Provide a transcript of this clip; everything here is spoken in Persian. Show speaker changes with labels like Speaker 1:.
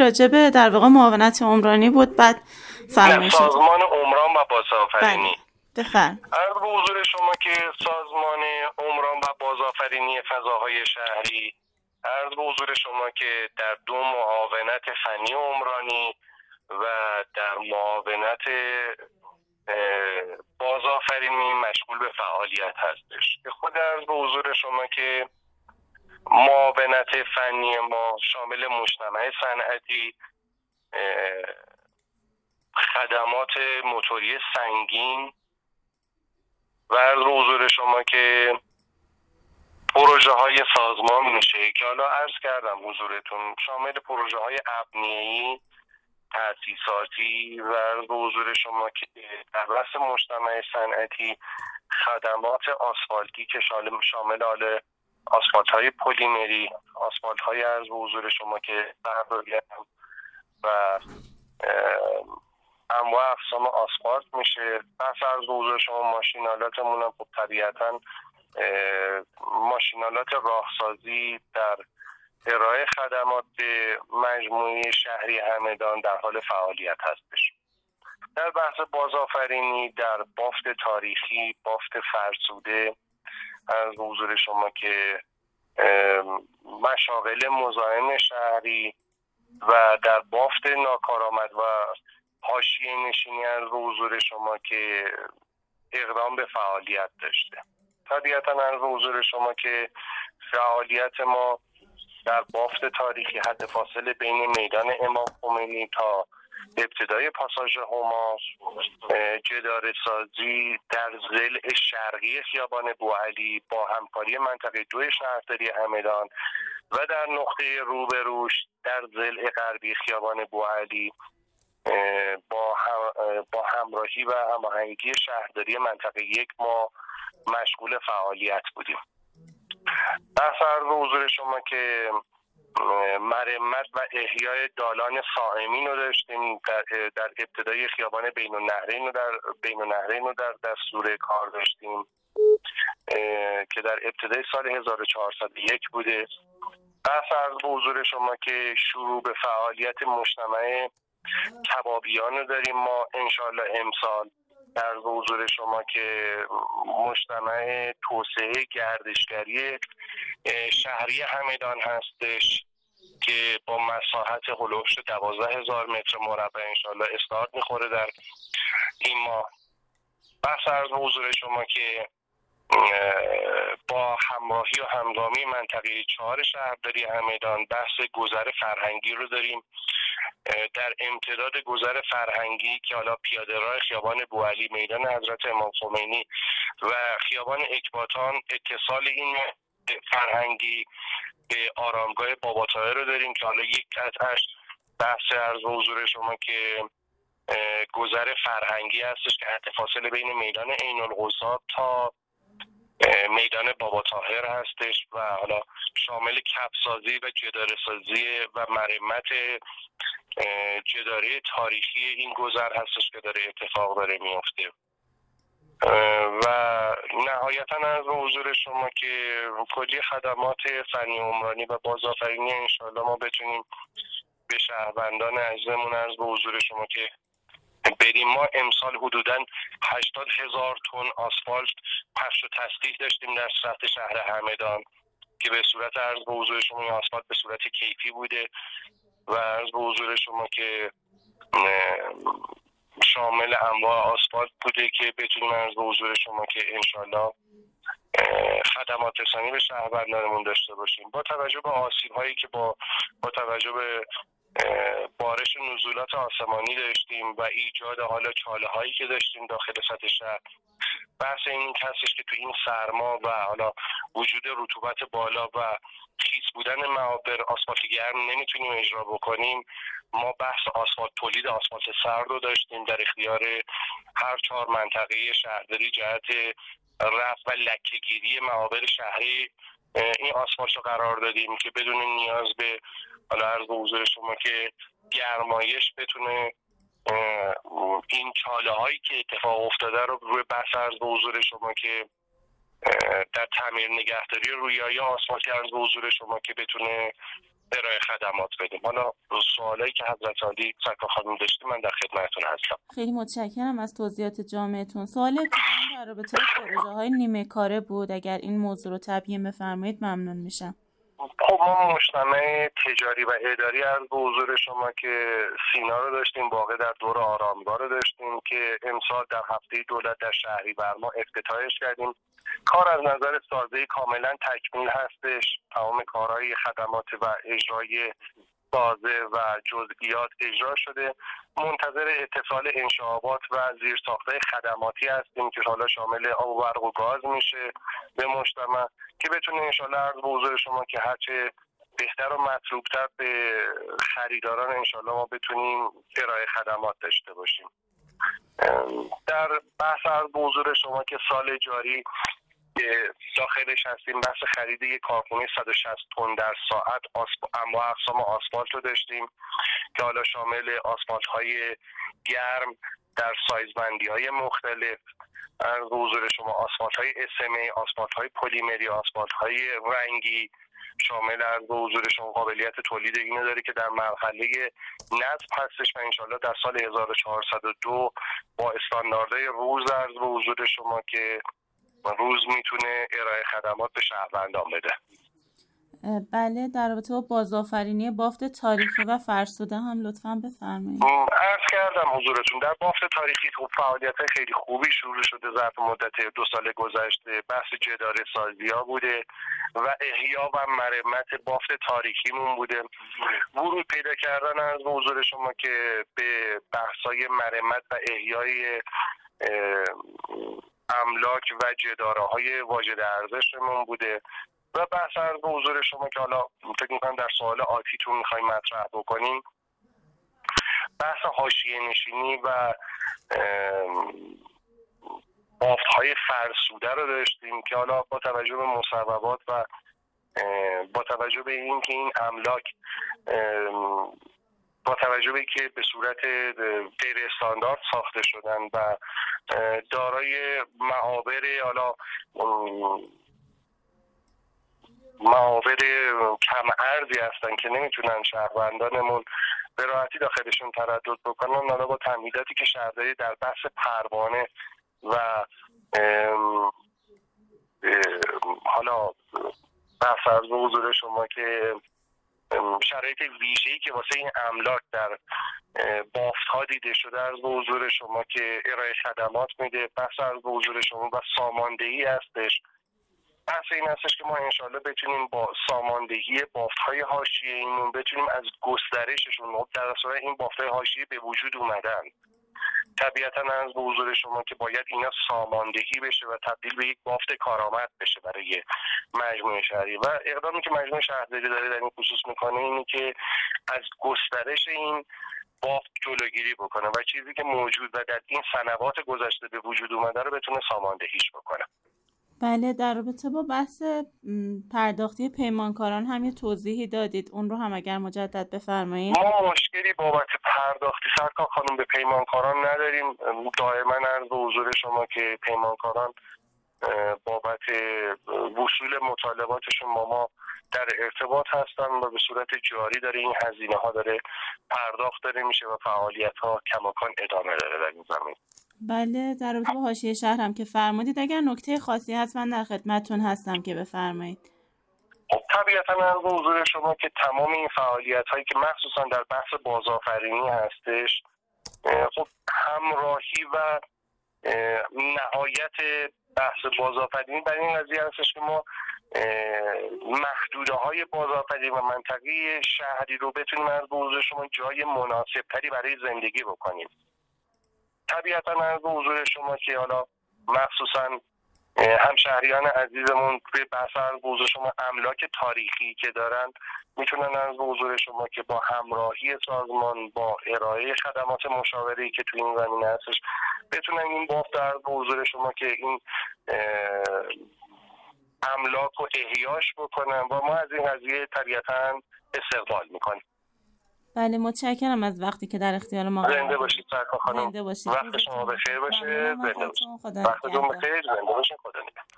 Speaker 1: راجع به در واقع معاونت عمرانی بود، بعد فرمایش
Speaker 2: سازمان عمران و بازآفرینی.
Speaker 1: بفرمایید.
Speaker 2: عرض به حضور شما که سازمان عمران و بازآفرینی فضاهای شهری، عرض به حضور شما که در 2 معاونت فنی عمرانی و در معاونت بازآفرینی مشغول به فعالیت هستش. که خود عرض به حضور شما که معاونت فنی ما شامل مجتمع صنعتی، خدمات موتوری سنگین و عرض به حضور شما که پروژه های سازمان میشه که حالا عرض کردم حضورتون شامل پروژه های ابنیه‌ای، تأسیساتی و عرض به حضور شما که در رأس مجتمع صنعتی خدمات آسفالتی که شامل حال آسفالت های پلیمری، آسفالت های عرض به حضور شما که برداری و انواع اقسام آسفالت میشه. بس عرض به حضور شما ماشینالاتمون هم طبیعتاً ماشینالات راهسازی در ارائه خدمات مجموعه شهری همدان در حال فعالیت هستش. در بحث بازآفرینی در بافت تاریخی، بافت فرسوده، از حضور شما که مشاغل مزاحم شهری و در بافت ناکارآمد و حاشیه نشینی از حضور شما که اقدام به فعالیت داشته. طبیعتاً از حضور شما که فعالیت ما در بافت تاریخی حد فاصله بین میدان امام خمینی تا ابتدای پاساژ هما، جدار سازی در ضلع شرقی خیابان بوعلی با همکاری منطقه 2 شهرداری همدان و در نقطه روبروش در ضلع غربی خیابان بوعلی با همراهی و هماهنگی شهرداری منطقه 1 ما مشغول فعالیت بودیم. بحث عرض به حضور شما که مرمت و احیای دالان صائمین رو داشتیم در ابتدای خیابان بین النهرین رو در دستور کار داشتیم که در ابتدای سال 1401 بوده. بحث عرض به حضور شما که شروع به فعالیت مجتمع کبابیان رو داریم ما انشالله امسال. در حضور شما که مجتمع توسعه گردشگری شهری همدان هستش که با مساحت هلوش 12,000 متر مربع انشالله استارت میخوره در این ماه. بحث عرض به حضور شما که با همراهی و همگامی منطقه 4 شهرداری همدان بحث گذر فرهنگی رو داریم. در امتداد گذر فرهنگی که حالا پیاده راه خیابان بوعلی، میدان حضرت امام خمینی و خیابان اکباتان اتصال این فرهنگی به آرامگاه بابا طاهر رو داریم که حالا یک قطعش بحث عرض به حضور شما که گذر فرهنگی هستش که حد فاصله بین میدان عین القصاب تا میدان بابا طاهر هستش و حالا شامل کپسازی و جداره‌سازی و مرمت جداره تاریخی این گذر هستش که داره اتفاق داره میفته. و نهایتا از حضور شما که کلی خدمات فنی عمرانی و بازآفرینی انشاءالله ما بتونیم به شهروندان عزیزمون عرض به حضور شما که بریم. ما امسال حدوداً 80,000 تن آسفالت پخش و تصدیق داشتیم در سطح شهر همدان که به صورت عرض به حضور شما این آسفالت به صورت کیفی بوده و عرض به حضور شما که شامل انواع آسفالت بوده که بتونیم عرض به حضور شما که انشالله خدمات رسانی به شهروندانمون داشته باشیم. با توجه به آسیب‌هایی که با توجه به بارش نزولات آسمانی داشتیم و ایجاد حالا چاله‌هایی که داشتیم داخل سطح شهر، بحث این هستش که تو این سرما و حالا وجود رطوبت بالا و خیس بودن معابر آسفالت گرم نمیتونیم اجرا بکنیم. ما بحث آسفالت تولید آسفالت سرد رو داشتیم در اختیار هر 4 منطقه شهرداری جهت رفع و لکه‌گیری معابر شهری این آسفالت رو قرار دادیم که بدون نیاز به حالا عرض به حضور شما که گرمایش بتونه این چاله هایی که اتفاق افتاده رو روی بحث عرض به حضور شما که در تعمیر نگهداری رویایی آسفالتی عرض به حضور شما که بتونه ارائه خدمات بدیم. حالا سوالایی که حضرت عالی سرکار خانم داشتیم من در خدمتتون هستم.
Speaker 1: خیلی متشکرم از توضیحات جامعتون. سوال ابتدایی در رابطه با پروژه‌های نیمه کاره بود. اگر این موضوع رو تبیین بفرمایید ممنون میشم.
Speaker 2: خب ما مجتمع تجاری و اداری از به حضور شما که سینا رو داشتیم، واقع در دور آرامگاه رو داشتیم که امسال در هفته دولت در شهریور ما افتتاحش کردیم. کار از نظر سازه کاملا تکمیل هستش. تمام کارهای خدمات و اجرای سازه و جزئیات اجرا شده. منتظر اتصال انشاءات و زیرساخت‌های خدماتی هستیم که حالا شامل آب و برق و گاز میشه به مجتمع که بتونه انشالله عرض به حضور شما که هرچه بهتر و مطلوبتر به خریداران انشالله ما بتونیم ارائه خدمات داشته باشیم. در بحث عرض به حضور شما که سال جاری داخلش هستیم، بحث خرید یک کارخونه 160 تن در ساعت انواع اقسام آسفالت رو داشتیم که حالا شامل آسفالت های گرم در سایزبندی های مختلف، از حضور شما آسفالت های SMA، آسفالت های پلیمری، آسفالت های رنگی، شامل از حضور شما قابلیت تولید اینو داره که در مرحله نصب هستش و انشالله در سال 1402 با استانداردهای روز از حضور شما که روز میتونه ارائه خدمات به شهروندان بده.
Speaker 1: بله، در رابطه با بازآفرینی بافت تاریخی و فرسوده هم لطفاً بفرمایید.
Speaker 2: عرض کردم حضورتون در بافت تاریخی خب فعالیت‌های خیلی خوبی شروع شده ظرف مدت 2 سال گذشته. بحث جداره سازی‌ها بوده و احیا و مرمت بافت تاریخیمون بوده. ورود پیدا کردن از حضور شما که به بحث‌های مرمت و احیای املاک و جداره‌های واجد ارزشمون بوده و بحث از به حضور شما که حالا فکر می‌کنم در سوال آتیتون می‌خوایم مطرح بکنیم، بحث حاشیه نشینی و بافت‌های فرسوده رو داشتیم که حالا با توجه به مصوبات و با توجه به اینکه این املاک با توجه به اینکه به صورت غیر استاندارد ساخته شدن و دارای معابر کم ارزی هستن که نمیتونن شهروندانمون به راحتی داخلشون تردد بکنن، حالا با تمهیداتی که شهرداری در بحث پروانه و حالا بحث از حضور شما که شرایط ویژه‌ای که واسه این املاک در بافت‌ها دیده شده از حضور شما که ارائه خدمات میده. بحث از حضور شما و ساماندهی هستش. بحث این هستش که ما انشالله بتونیم با ساماندهی بافت‌های حاشیه‌ایمون بتونیم از گسترششون، در اصل این بافت‌های حاشیه‌ای به وجود اومدن، طبیعتاً از حضور شما که باید اینا ساماندهی بشه و تبدیل به یک بافت کارآمد بشه برای مجموعه شهری و اقدامی که مجموعه شهرداری داره در این خصوص میکنه اینه که از گسترش این بافت جلوگیری بکنه و چیزی که موجود و در این سنوات گذشته به وجود اومده رو بتونه ساماندهیش بکنه.
Speaker 1: بله، در رابطه با بحث پرداختی پیمانکاران هم یه توضیحی دادید، اون رو هم اگر مجدد بفرمایید.
Speaker 2: ما مشکلی بابت پرداختی سرکار خانم به پیمانکاران نداریم. دائما عرض به حضور شما که پیمانکاران بابت وصول مطالباتشون با ما در ارتباط هستن و به صورت جاری داره این هزینه ها داره پرداخت داره میشه و فعالیت ها کماکان ادامه داره در این زمین.
Speaker 1: بله، در رابطه با حاشیه شهر هم که فرمودید اگر نکته خاصی هست من در خدمتتون هستم که بفرمایید.
Speaker 2: خب طبیعتا از حضور شما که تمام این فعالیت هایی که مخصوصا در بحث بازآفرینی هستش، خب همراهی و نهایت بحث بازآفرینی برای این قضیه هستش که ما محدوده های بازآفرینی و منطقه شهری رو بتونیم از حضور شما جای مناسب تری برای زندگی بکنیم. طبیعتا از حضور شما که حالا مخصوصا همشهریان عزیزمون به بحث از حضور شما املاک تاریخی که دارن میتونن از حضور شما که با همراهی سازمان با ارائه خدمات مشاوره که تو این زمینه هستش بتونن این بافت از حضور شما که این املاک رو احیاش بکنن و ما از این قضیه طبیعتا استقبال میکنیم.
Speaker 1: بله، متشکرم از وقتی که در اختیار ما قرار
Speaker 2: زنده باشید سرکار خانم.
Speaker 1: زنده باشید.
Speaker 2: وقت شما بخیر باشه. زنده باشید.
Speaker 1: خدا
Speaker 2: وقتتون بخیر. زنده باشید. خدا نگهدار.